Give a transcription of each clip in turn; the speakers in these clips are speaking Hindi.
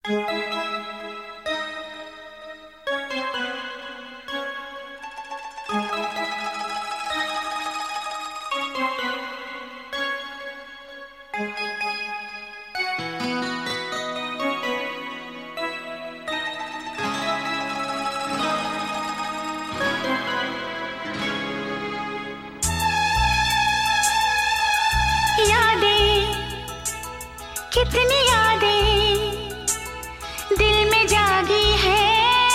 कितनी यादें दिल में जागी है,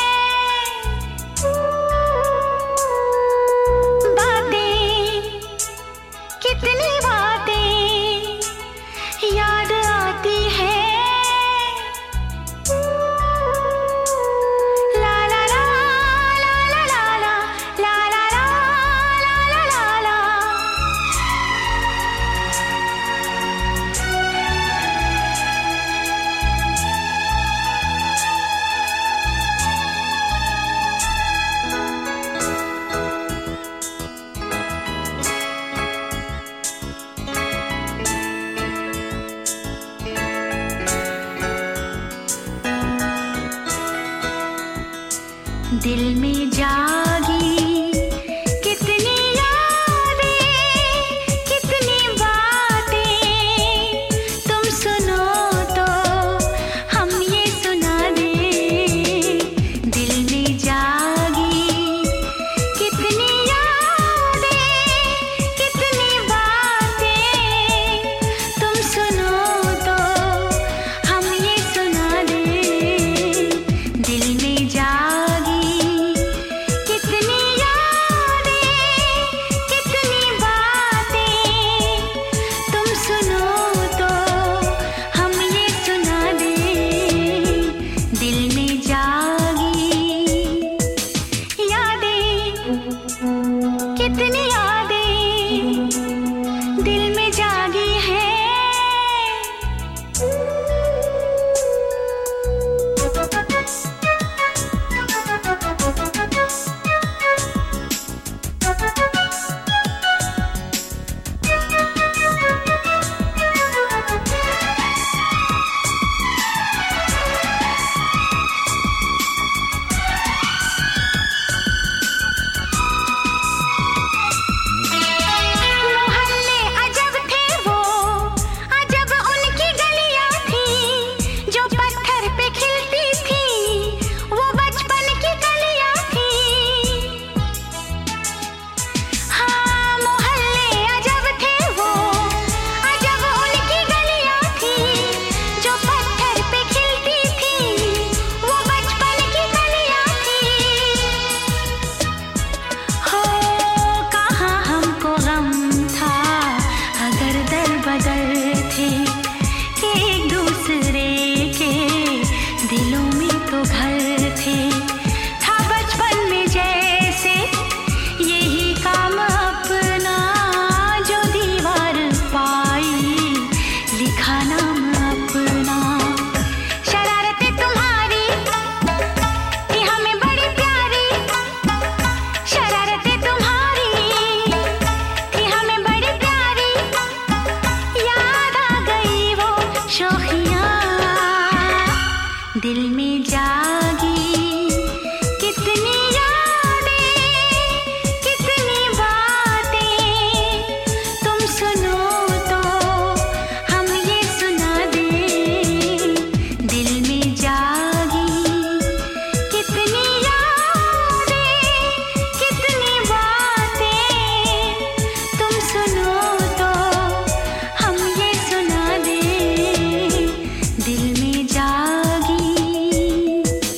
बातें कितनी बातें याद आती है। ला ला ला ला ला ला ला ला ला ला ला ला। दिल में जागी कितनी यादें, कितनी बातें, तुम सुनो तो हम ये सुना दें। दिल में जागी कितनी यादें, कितनी बातें, तुम सुनो तो हम ये सुना दें। दिल में जागी कितनी यादें दिल में जागी है। दिलों में तो घर थे, था बचपन में जैसे यही काम अपना, जो दीवार पाई लिखा नाम अपना। शरारतें तुम्हारी थी हमें बड़ी प्यारी, शरारतें तुम्हारी थी हमें बड़ी प्यारी, याद आ गई वो शोखियाँ दिल में जागी। कितनी यादें, कितनी बातें, तुम सुनो तो हम ये सुना दें। दिल में जागी कितनी यादें, कितनी बातें, तुम सुनो तो हम ये सुना दें। दिल में जागी।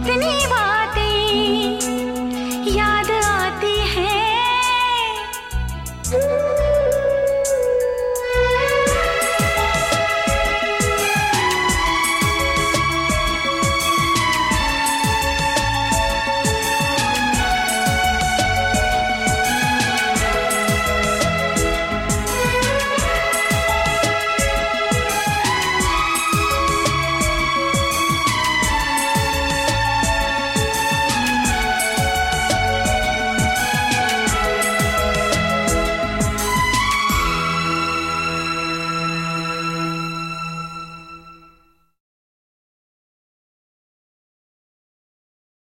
कितनी बार